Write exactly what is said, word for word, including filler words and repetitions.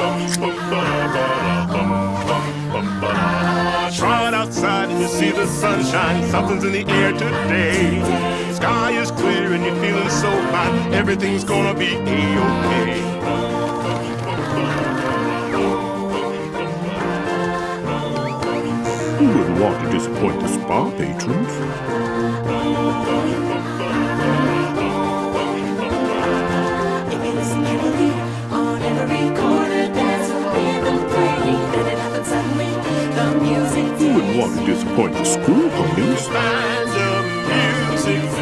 Try it outside and you see the sunshine. Something's in the air today. Sky is clear and you're feeling so fine. Everything's gonna be A-okay. Who wouldn't want to disappoint the spa patrons? Who wouldn't want to disappoint the school ponies? Find the music.